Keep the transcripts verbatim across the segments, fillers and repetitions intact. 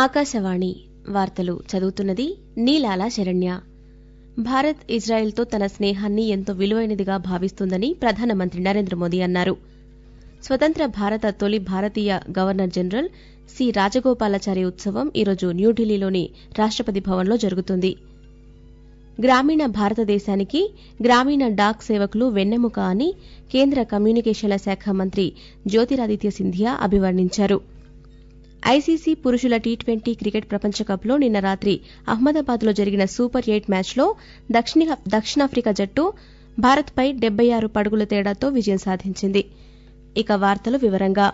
ఆకాశవాణి వార్తలు చదువుతున్నది నీలాల శరణ్య. భారత్ ఇజ్రాయెల్తో తన స్నేహాన్ని ఎంతో విలువైనదిగా భావిస్తుందని ప్రధానమంత్రి నరేంద్ర మోదీ అన్నారు. స్వతంత్ర భారత తొలి భారతీయ గవర్నర్ జనరల్ సి రాజగోపాలాచారి ఉత్సవం ఈరోజు న్యూఢిల్లీలోని రాష్టపతి భవన్లో జరుగుతుంది. గ్రామీణ భారతదేశానికి గ్రామీణ డాక్ సేవకులు వెన్నెముక అని కేంద్ర కమ్యూనికేషన్ల శాఖ మంత్రి జ్యోతిరాదిత్య సింధియా అభివర్ణించారు. ఐసీసీ పురుషుల టీ ట్వంటీ క్రికెట్ ప్రపంచకప్లో నిన్న రాత్రి అహ్మదాబాద్లో జరిగిన సూపర్ ఎయిట్ మ్యాచ్లో దక్షిణాఫ్రికా జట్టు భారత్పై డెబ్బై ఆరు పరుగుల తేడాతో విజయం సాధించింది. ఇక వార్తలు వివరంగా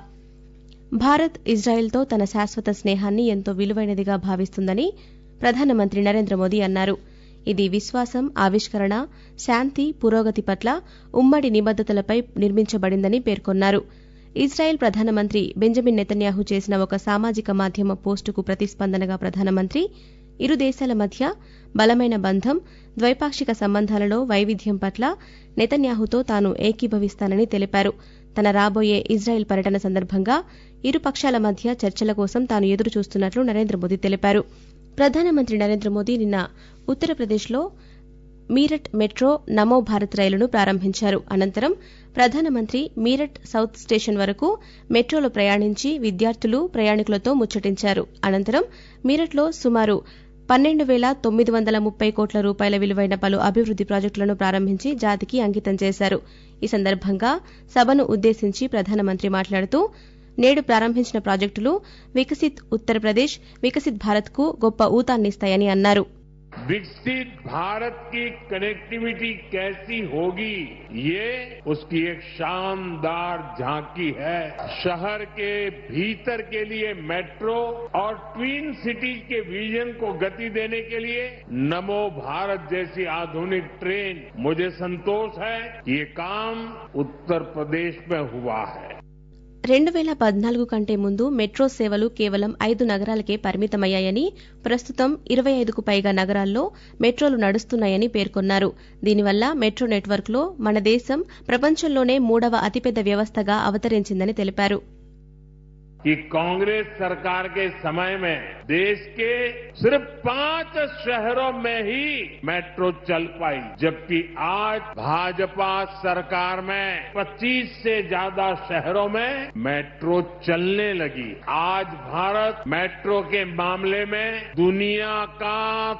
భారత్ ఇజ్రాయెల్తో తన శాశ్వత స్నేహాన్ని ఎంతో విలువైనదిగా భావిస్తుందని ప్రధానమంత్రి నరేంద్ర మోదీ అన్నారు. ఇది విశ్వాసం, ఆవిష్కరణ, శాంతి, పురోగతి పట్ల ఉమ్మడి నిబద్దతలపై నిర్మించబడిందని పేర్కొన్నారు. ఇజ్రాయెల్ ప్రధానమంత్రి బెంజమిన్ నెతన్యాహు చేసిన ఒక సామాజిక మాధ్యమ పోస్టుకు ప్రతిస్పందనగా ప్రధానమంత్రి ఇరు దేశాల మధ్య బలమైన బంధం, ద్వైపాక్షిక సంబంధాలలో వైవిధ్యం పట్ల నెతన్యాహుతో తాను ఏకీభవిస్తానని తెలిపారు. తన రాబోయే ఇజ్రాయెల్ పర్యటన సందర్భంగా ఇరు పక్షాల మధ్య చర్చల కోసం తాను ఎదురు చూస్తున్నట్లు నరేంద్ర మోదీ తెలిపారు. ప్రధానమంత్రి నరేంద్ర మోదీ నిన్న ఉత్తరప్రదేశ్లో మీరట్ మెట్రో నమో భారత్ రైలును ప్రారంభించారు. అనంతరం ప్రధానమంత్రి మీరట్ సౌత్ స్టేషన్ వరకు మెట్రోలో ప్రయాణించి విద్యార్థులు, ప్రయాణికులతో ముచ్చటించారు. అనంతరం మీరట్లో సుమారు పన్నెండు వేల తొమ్మిది వందల ముప్పై కోట్ల రూపాయల విలువైన పలు అభివృద్ది ప్రాజెక్టులను ప్రారంభించి జాతికి అంకితం చేశారు. ఈ సందర్భంగా సభను ఉద్దేశించి ప్రధానమంత్రి మాట్లాడుతూ నేడు ప్రారంభించిన ప్రాజెక్టులు వికసిత్ ఉత్తరప్రదేశ్, వికసిత్ భారత్కు గొప్ప ఊతాన్నిస్తాయని అన్నారు. विकसित भारत की कनेक्टिविटी कैसी होगी, ये उसकी एक शानदार झांकी है. शहर के भीतर के लिए मेट्रो और ट्विन सिटीज के विजन को गति देने के लिए नमो भारत जैसी आधुनिक ट्रेन. मुझे संतोष है कि ये काम उत्तर प्रदेश में हुआ है. రెండు వేల పద్నాలుగు కంటే ముందు మెట్రో సేవలు కేవలం ఐదు నగరాలకే పరిమితమయ్యాయని, ప్రస్తుతం ఇరవై ఐదుకు పైగా నగరాల్లో మెట్రోలు నడుస్తున్నాయని పేర్కొన్నారు. దీనివల్ల మెట్రో నెట్వర్క్లో మన దేశం ప్రపంచంలోనే మూడవ అతిపెద్ద వ్యవస్థగా అవతరించిందని తెలిపారు. कि कांग्रेस सरकार के समय में देश के सिर्फ पांच शहरों में ही मेट्रो चल पाई, जबकि आज भाजपा सरकार में पच्चीस से ज्यादा शहरों में मेट्रो चलने लगी. आज भारत मेट्रो के मामले में दुनिया का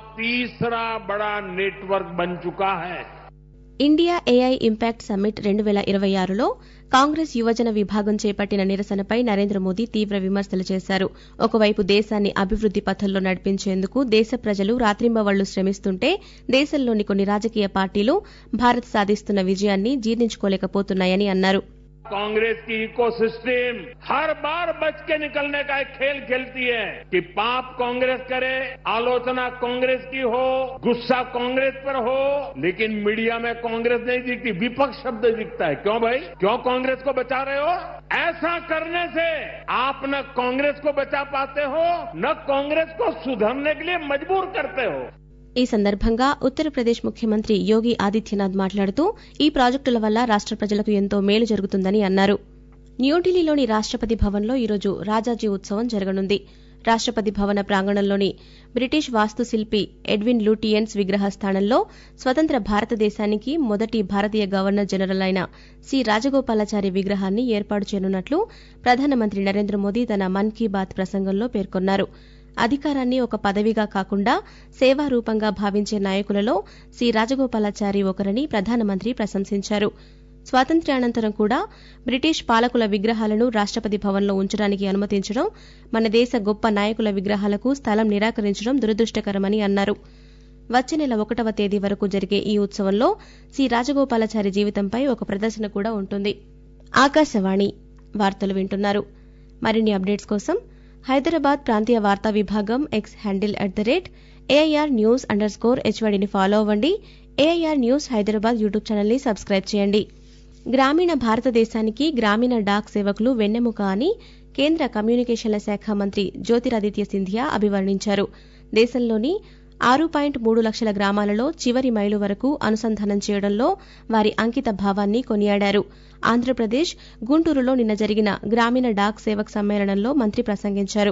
तीसरा बड़ा नेटवर्क बन चुका है. ఇండియా ఏఐ ఇంపాక్ట్ సమ్మిట్ రెండు వేల ఇరవై ఆరులో కాంగ్రెస్ యువజన విభాగం చేపట్టిన నిరసనపై నరేంద్ర మోదీ తీవ్ర విమర్శలు చేశారు. ఒకవైపు దేశాన్ని అభివృద్ది పథంలో నడిపించేందుకు దేశ ప్రజలు రాత్రింబవళ్లు శ్రమిస్తుంటే దేశంలోని కొన్ని రాజకీయ పార్టీలు భారత్ సాధిస్తున్న విజయాన్ని జీర్ణించుకోలేకపోతున్నాయని అన్నారు. कांग्रेस की इको सिस्टम हर बार बच के निकलने का एक खेल खेलती है कि पाप कांग्रेस करे, आलोचना कांग्रेस की हो, गुस्सा कांग्रेस पर हो, लेकिन मीडिया में कांग्रेस नहीं दिखती, विपक्ष शब्द दिखता है. क्यों भाई, क्यों कांग्रेस को बचा रहे हो? ऐसा करने से आप न कांग्रेस को बचा पाते हो, न कांग्रेस को सुधरने के लिए मजबूर करते हो. ఈ సందర్భంగా ఉత్తరప్రదేశ్ ముఖ్యమంత్రి యోగి ఆదిత్యనాథ్ మాట్లాడుతూ ఈ ప్రాజెక్టుల వల్ల రాష్ట ప్రజలకు ఎంతో మేలు జరుగుతుందని అన్నారు. న్యూఢిల్లీలోని రాష్టపతి భవన్లో ఈరోజు రాజాజీ ఉత్సవం జరగనుంది. రాష్టపతి భవన ప్రాంగణంలోని బ్రిటిష్ వాస్తుశిల్పి ఎడ్విన్ లూటియన్స్ విగ్రహ స్థానంలో స్వతంత్ర భారతదేశానికి మొదటి భారతీయ గవర్నర్ జనరల్ అయిన సి రాజగోపాలాచారి విగ్రహాన్ని ఏర్పాటు చేయనున్నట్లు ప్రధానమంత్రి నరేంద్ర మోదీ తన మన్ కీ బాత్ ప్రసంగంలో పేర్కొన్నారు. అధికారాన్ని ఒక పదవిగా కాకుండా సేవారూపంగా భావించే నాయకులలో సి రాజగోపాలాచారి ఒకరని ప్రధానమంత్రి ప్రశంసించారు. స్వాతంత్ర్యానంతరం కూడా బ్రిటిష్ పాలకుల విగ్రహాలను రాష్టపతి భవన్లో ఉంచడానికి అనుమతించడం, మన దేశ గొప్ప నాయకుల విగ్రహాలకు స్థలం నిరాకరించడం దురదృష్టకరమని అన్నారు. వచ్చే నెల ఒకటవ తేదీ వరకు జరిగే ఈ ఉత్సవంలో సి రాజగోపాలాచారి జీవితంపై ఒక ప్రదర్శన కూడా ఉంటుంది. ఆకాశవాణి వార్తలు వింటున్నారు. మరిన్ని అప్డేట్స్ కోసం హైదరాబాద్ ప్రాంతీయ వార్తా విభాగం X handle at the rate AIR news underscore హెచ్వైడీని ఫాలో అవ్వండి. ఏఐఆర్ న్యూస్ హైదరాబాద్ యూట్యూబ్ ఛానల్ని సబ్స్క్రైబ్ చేయండి. గ్రామీణ భారతదేశానికి గ్రామీణ డాక్ సేవకులు వెన్నెముక అని కేంద్ర కమ్యూనికేషన్ల శాఖ మంత్రి జ్యోతిరాదిత్య సింధియా అభివర్ణించారు. దేశంలోని ఆరు పాయింట్ మూడు లక్షల గ్రామాలలో చివరి మైలు వరకు అనుసంధానం చేయడంలో వారి అంకిత భావాన్ని కొనియాడారు. ఆంధ్రప్రదేశ్ గుంటూరులో నిన్న జరిగిన గ్రామీణ డాక్ సేవక్ సమ్మేళనంలో మంత్రి ప్రసంగించారు.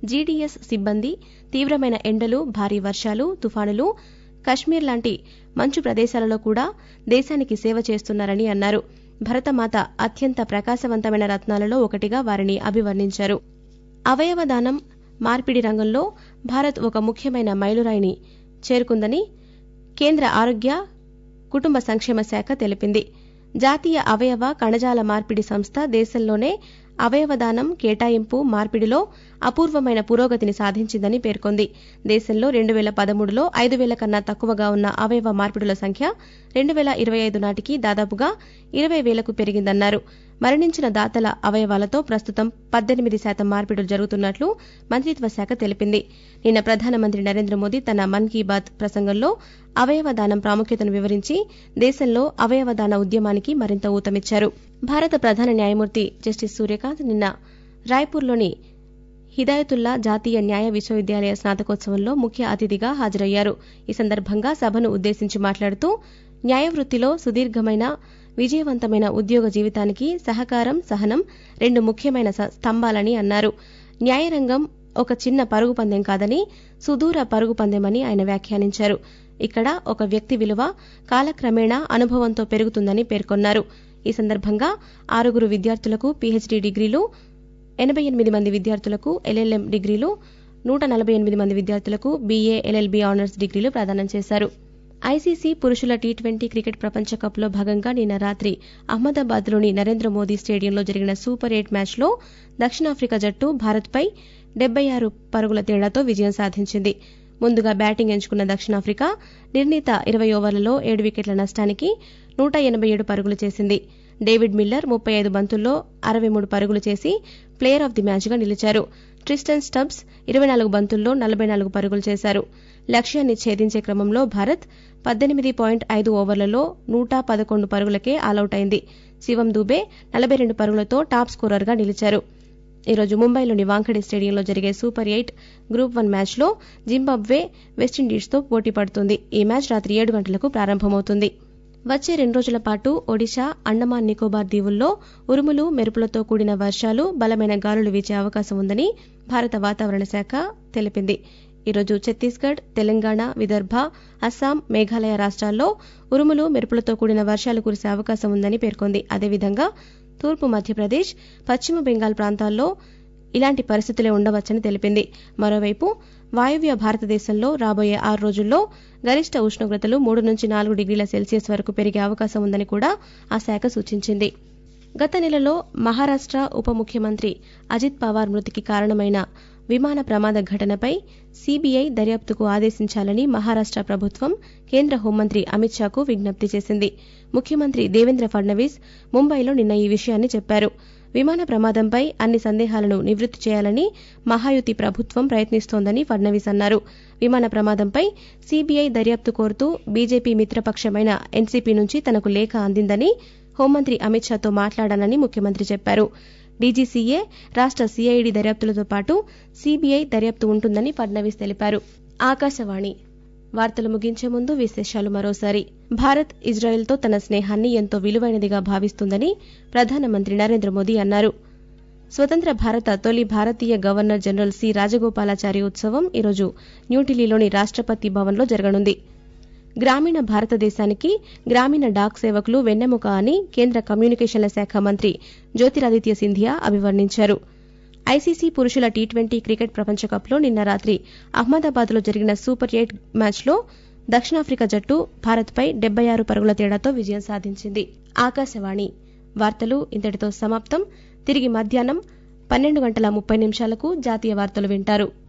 జీడీఎస్ సిబ్బంది తీవ్రమైన ఎండలు, భారీ వర్షాలు, తుఫానులు, కశ్మీర్ లాంటి మంచు ప్రదేశాలలో కూడా దేశానికి సేవ చేస్తున్నారని అన్నారు. భరతమాత అత్యంత ప్రకాశవంతమైన రత్నాలలో ఒకటిగా వారిని అభివర్ణించారు. అవయవదానం, మార్పిడి రంగంలో భారత్ ఒక ముఖ్యమైన మైలురాయిని చేరుకుందని కేంద్ర ఆరోగ్య, కుటుంబ సంక్షేమ శాఖ తెలిపింది. జాతీయ అవయవ కణజాల మార్పిడి సంస్థ దేశంలోనే అవయవదానం, కేటాయింపు, మార్పిడిలో అపూర్వమైన పురోగతిని సాధించిందని పేర్కొంది. దేశంలో రెండు వేల పదమూడులో ఐదు వేల కన్నా తక్కువగా ఉన్న అవయవ మార్పిడుల సంఖ్య రెండు వేల ఇరవై ఐదు నాటికి దాదాపుగా ఇరవై వేలకు పెరిగిందన్నారు. మరణించిన దాతల అవయవాలతో ప్రస్తుతం పద్దెనిమిది శాతం మార్పిడులు జరుగుతున్నట్లు మంత్రిత్వ శాఖ తెలిపింది. నిన్న ప్రధానమంత్రి నరేంద్ర మోదీ తన మన్ కీ బాత్ ప్రసంగంలో అవయవదానం ప్రాముఖ్యతను వివరించి దేశంలో అవయవదాన ఉద్యమానికి మరింత ఊతమిచ్చారు. భారత ప్రధాన న్యాయమూర్తి జస్టిస్ సూర్యకాంత్ నిన్న రాయ్పూర్లోని హిదాయతుల్లా జాతీయ న్యాయ విశ్వవిద్యాలయ స్నాతకోత్సవంలో ముఖ్య అతిథిగా హాజరయ్యారు. ఈ సందర్భంగా సభను ఉద్దేశించి మాట్లాడుతూ న్యాయవృత్తిలో సుదీర్ఘమైన, విజయవంతమైన ఉద్యోగ జీవితానికి సహకారం, సహనం రెండు ముఖ్యమైన స్తంభాలని అన్నారు. న్యాయరంగం ఒక చిన్న పరుగు పందెం కాదని, సుదూర పరుగు పందెమని ఆయన వ్యాఖ్యానించారు. ఇక్కడ ఒక వ్యక్తి విలువ కాలక్రమేణా అనుభవంతో పెరుగుతుందని పేర్కొన్నారు. ఈ సందర్భంగా ఆరుగురు విద్యార్థులకు పీహెచ్డీ డిగ్రీలు, ఎనబై ఎనిమిది మంది విద్యార్థులకు ఎల్ఎల్ఎం డిగ్రీలు, నూట నలభై ఎనిమిది మంది విద్యార్థులకు బీఏ, ఎల్ఎల్బీ ఆనర్స్ డిగ్రీలు ప్రదానం చేశారు. ఐసీసీ పురుషుల టీ ట్వంటీ క్రికెట్ ప్రపంచ కప్లో భాగంగా నిన్న రాత్రి అహ్మదాబాద్లోని నరేంద్ర మోదీ స్టేడియంలో జరిగిన సూపర్ ఎయిట్ మ్యాచ్లో దక్షిణాఫ్రికా జట్టు భారత్పై డెబ్బై ఆరు పరుగుల తేడాతో విజయం సాధించింది. ముందుగా బ్యాటింగ్ ఎంచుకున్న దక్షిణాఫ్రికా నిర్ణీత ఇరవై ఓవర్లలో ఏడు వికెట్ల నష్టానికి నూట ఎనబై ఏడు పరుగులు చేసింది. డేవిడ్ మిల్లర్ ముప్పై ఐదు బంతుల్లో అరవై మూడు పరుగులు చేసి ప్లేయర్ ఆఫ్ ది మ్యాచ్గా నిలిచారు. ట్రిస్టన్ స్టబ్స్ ఇరవై నాలుగు బంతుల్లో నలభై నాలుగు పరుగులు చేశారు. లక్ష్యాన్ని ఛేదించే క్రమంలో భారత్ పద్దెనిమిది పాయింట్ ఐదు ఓవర్లలో నూట పదకొండు పరుగులకే ఆలౌట్ అయింది. శివం దూబే నలభై రెండు పరుగులతో టాప్ స్కోరర్గా నిలిచారు. ఈరోజు ముంబైలోని వాంఖడే స్టేడియంలో జరిగే సూపర్ ఎయిట్ గ్రూప్ వన్ మ్యాచ్లో జింబాబ్వే వెస్టిండీస్తో పోటీ పడుతుంది. ఈ మ్యాచ్ రాత్రి ఏడు గంటలకు ప్రారంభమవుతుంది. వచ్చే రెండు రోజుల పాటు ఒడిశా, అండమాన్ నికోబార్ దీవుల్లో ఉరుములు, మెరుపులతో కూడిన వర్షాలు, బలమైన గాలులు వీచే అవకాశం ఉందని భారత వాతావరణ శాఖ తెలిపింది. ఈరోజు ఛత్తీస్గఢ్, తెలంగాణ, విదర్భ, అస్సాం, మేఘాలయ రాష్ట్రాల్లో ఉరుములు, మెరుపులతో కూడిన వర్షాలు కురిసే అవకాశం ఉందని పేర్కొంది. అదేవిధంగా తూర్పు మధ్యప్రదేశ్, పశ్చిమ బెంగాల్ ప్రాంతాల్లో ఇలాంటి పరిస్థితులే ఉండవచ్చని తెలిపింది. మరోవైపు వాయువ్య భారతదేశంలో రాబోయే ఆరు రోజుల్లో గరిష్ట ఉష్ణోగ్రతలు మూడు నుంచి నాలుగు డిగ్రీల సెల్సియస్ వరకు పెరిగే అవకాశం ఉందని కూడా ఆ శాఖ సూచించింది. గత నెలలో మహారాష్ట్ర ఉప ముఖ్యమంత్రి అజిత్ పవార్ మృతికి కారణమైన విమాన ప్రమాద ఘటనపై సీబీఐ దర్యాప్తుకు ఆదేశించాలని మహారాష్ట్ర ప్రభుత్వం కేంద్ర హోంమంత్రి అమిత్ షాకు విజ్ఞప్తి చేసింది. ముఖ్యమంత్రి దేవేంద్ర ఫడ్నవీస్ ముంబైలో నిన్న ఈ విషయాన్ని చెప్పారు. విమాన ప్రమాదంపై అన్ని సందేహాలను నివృత్తి చేయాలని మహాయుతి ప్రభుత్వం ప్రయత్నిస్తోందని ఫడ్నవీస్ అన్నారు. విమాన ప్రమాదంపై సీబీఐ దర్యాప్తు కోరుతూ బీజేపీ మిత్రపక్షమైన ఎన్సీపీ నుంచి తనకు లేఖ అందిందని, హోంమంత్రి అమిత్ షాతో మాట్లాడానని ముఖ్యమంత్రి చెప్పారు. డీజీసీఏ, రాష్ట్ర సీఐడీ దర్యాప్తులతో పాటు సీబీఐ దర్యాప్తు ఉంటుందని ఫడ్నవీస్ తెలిపారు. ఆకాశవాణి వార్తలు ముగించే ముందు విశేషాలు మరోసారి. భారత్ ఇజ్రాయెల్తో తన స్నేహాన్ని ఎంతో విలువైనదిగా భావిస్తుందని ప్రధానమంత్రి నరేంద్ర మోదీ అన్నారు. స్వతంత్ర భారత తొలి భారతీయ గవర్నర్ జనరల్ సి రాజగోపాలాచారి ఉత్సవం ఈరోజు న్యూఢిల్లీలోని రాష్ట్రపతి భవన్లో జరగనుంది. గ్రామీణ భారతదేశానికి గ్రామీణ డాక్ సేవకులు వెన్నెముక అని కేంద్ర కమ్యూనికేషన్ల శాఖ మంత్రి జ్యోతిరాదిత్య సింధియా అభివర్ణించారు. ఐసీసీ పురుషుల టీ ట్వంటీ క్రికెట్ ప్రపంచకప్లో నిన్న రాత్రి అహ్మదాబాద్లో జరిగిన సూపర్ ఎయిట్ మ్యాచ్లో దక్షిణాఫ్రికా జట్టు భారత్పై డెబ్బై ఆరు పరుగుల తేడాతో విజయం సాధించింది. ఆకాశవాణి వార్తలు ఇంతటితో సమాప్తం. తిరిగి మధ్యాహ్నం పన్నెండు గంటల ముప్పై నిమిషాలకు జాతీయ వార్తలు వింటారు.